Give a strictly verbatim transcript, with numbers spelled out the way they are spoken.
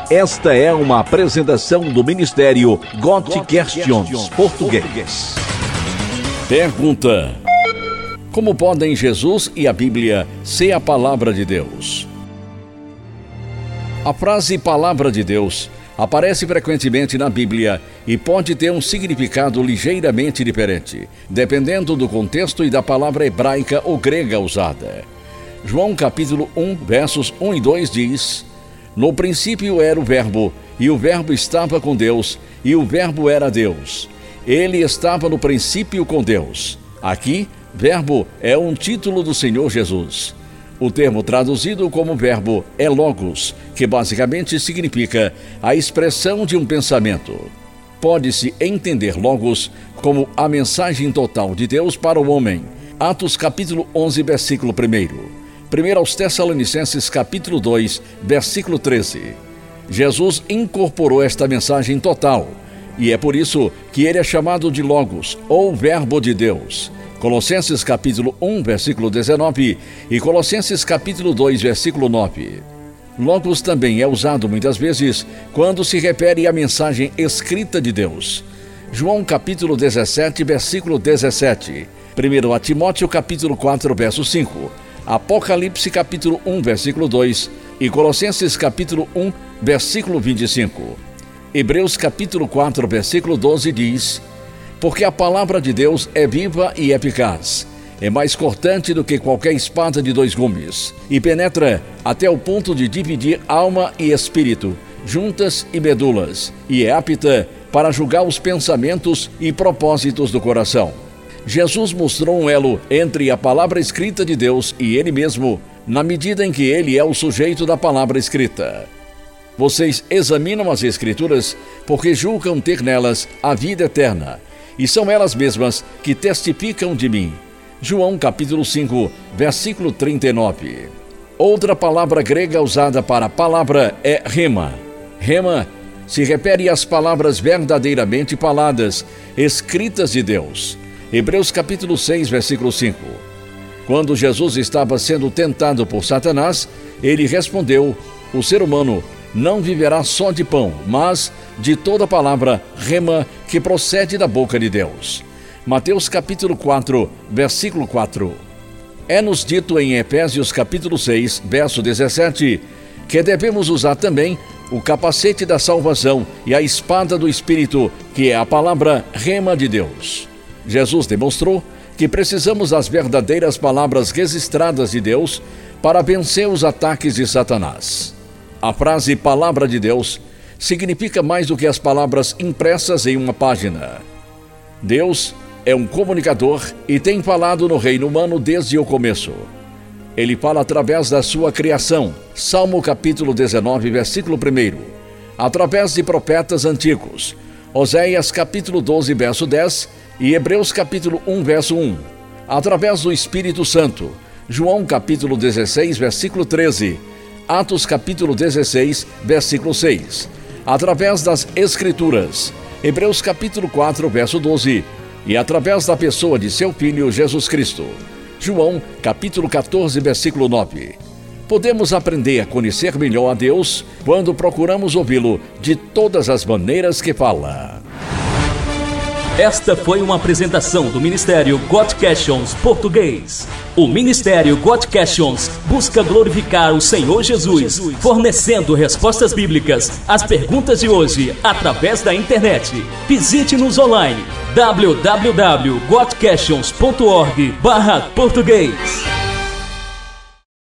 Esta é uma apresentação do Ministério God Questions Português. Pergunta: como podem Jesus e a Bíblia ser a palavra de Deus? A frase palavra de Deus aparece frequentemente na Bíblia e pode ter um significado ligeiramente diferente, dependendo do contexto e da palavra hebraica ou grega usada. João capítulo um, versos um e dois diz: no princípio era o Verbo, e o Verbo estava com Deus, e o Verbo era Deus. Ele estava no princípio com Deus. Aqui, Verbo é um título do Senhor Jesus. O termo traduzido como verbo é logos, que basicamente significa a expressão de um pensamento. Pode-se entender logos como a mensagem total de Deus para o homem. Atos capítulo onze, versículo um. Primeiro aos Tessalonicenses capítulo dois, versículo treze. Jesus incorporou esta mensagem total, e é por isso que ele é chamado de Logos, ou Verbo de Deus. Colossenses capítulo um, versículo dezenove e Colossenses capítulo dois, versículo nove. Logos também é usado muitas vezes quando se refere à mensagem escrita de Deus. João capítulo dezessete, versículo dezessete. Primeiro a Timóteo capítulo quatro, verso cinco. Apocalipse capítulo um, versículo dois e Colossenses capítulo um, versículo vinte e cinco. Hebreus capítulo quatro, versículo doze diz: porque a palavra de Deus é viva e eficaz, é mais cortante do que qualquer espada de dois gumes, e penetra até o ponto de dividir alma e espírito, juntas e medulas, e é apta para julgar os pensamentos e propósitos do coração. Jesus mostrou um elo entre a palavra escrita de Deus e ele mesmo, na medida em que ele é o sujeito da palavra escrita. Vocês examinam as Escrituras porque julgam ter nelas a vida eterna, e são elas mesmas que testificam de mim. João capítulo cinco, versículo trinta e nove. Outra palavra grega usada para palavra é rema. Rema se refere às palavras verdadeiramente faladas, escritas de Deus. Hebreus capítulo seis, versículo cinco. Quando Jesus estava sendo tentado por Satanás, ele respondeu: o ser humano não viverá só de pão, mas de toda palavra rema que procede da boca de Deus. Mateus capítulo quatro, versículo quatro. É-nos dito em Efésios capítulo seis, verso dezessete, que devemos usar também o capacete da salvação e a espada do Espírito, que é a palavra rema de Deus. Jesus demonstrou que precisamos das verdadeiras palavras registradas de Deus para vencer os ataques de Satanás. A frase palavra de Deus significa mais do que as palavras impressas em uma página. Deus é um comunicador e tem falado no reino humano desde o começo. Ele fala através da sua criação, Salmo capítulo dezenove, versículo um, através de profetas antigos, Oséias capítulo doze, verso dez e Hebreus capítulo um, verso um, através do Espírito Santo, João capítulo dezesseis, versículo treze, Atos capítulo dezesseis, versículo seis, através das Escrituras, Hebreus capítulo quatro, verso doze, e através da pessoa de seu Filho Jesus Cristo, João capítulo quatorze, versículo nove. Podemos aprender a conhecer melhor a Deus quando procuramos ouvi-lo de todas as maneiras que fala. Esta foi uma apresentação do Ministério God Questions Português. O Ministério God Questions busca glorificar o Senhor Jesus, fornecendo respostas bíblicas às perguntas de hoje através da internet. Visite-nos online w w w ponto god questions ponto org barra português.